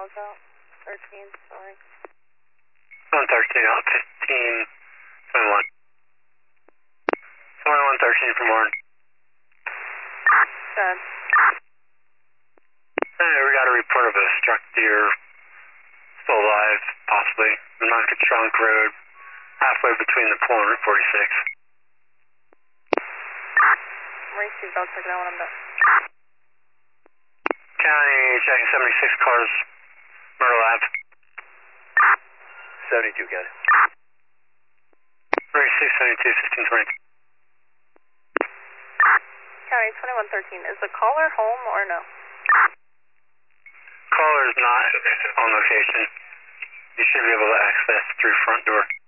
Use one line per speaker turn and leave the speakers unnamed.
logout. 13, sorry.
113 out, 15, 21. 2113 from Warren.
Good.
Hey, we got a report of a struck deer, still alive, possibly, on Moncatrunk Road, halfway between the pool and Route 46.
Maurice, seatbelt, check it out when I'm done.
County checking 76 cars, Myrtle Ave.
72, County.
36, 72, 1520.
County 2113, is the caller home or no?
Caller is not on location. You should be able to access through front door.